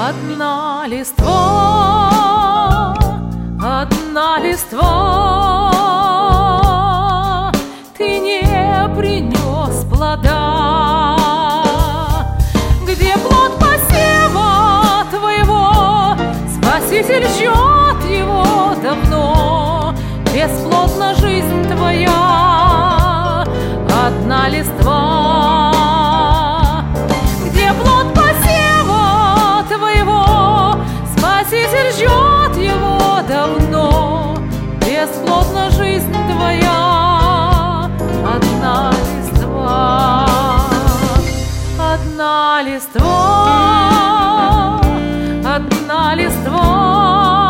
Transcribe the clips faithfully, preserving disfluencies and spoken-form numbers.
Одна листва, одна листва, ты не принес плода. Где плод посева твоего? Спаситель ждет его давно. Бесплодна жизнь твоя, одна листва. Где плод посева твоего? Спаситель ждет его давно. Бесплодна жизнь твоя, одна листва. Одна листва, одна листва,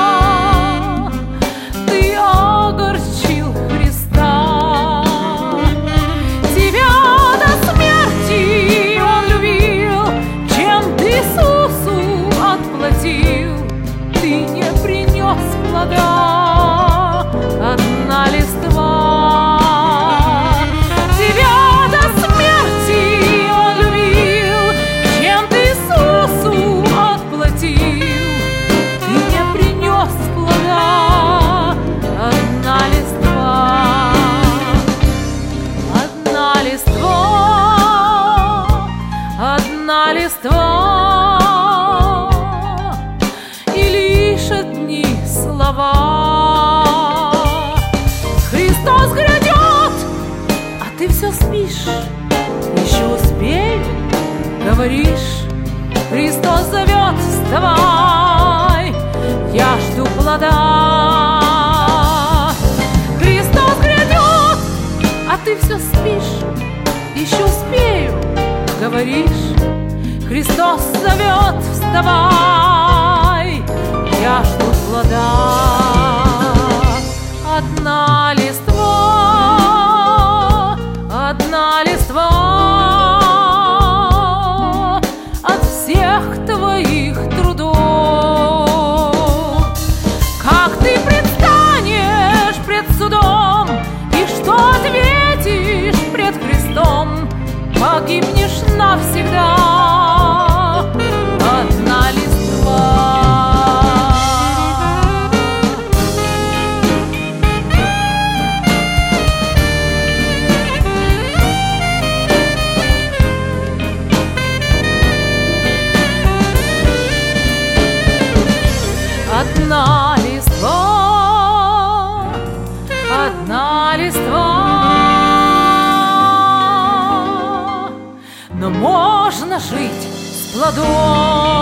ты огорчил Христа. Тебя до смерти Он любил, чем ты Иисусу отплатил. Ты не принес плода, одна листва. Тебя до смерти Он любил, чем ты Иисусу отплатил. Ты не принес плода, одна листва. Одна листва, одна листва, и лишь одни слова. Христос грядет, а ты все спишь. Еще успею, говоришь. Христос зовет, вставай, я жду плода. Христос грядет, а ты все спишь. Еще успею, говоришь. Христос зовет, вставай, я жду плода. Одна листва, одна листва от всех твоих трудов. Как ты предстанешь пред судом, и что ответишь пред Христом? Погибнешь навсегда, одна листва. Одна листва, одна листва, но можно жить с плодом.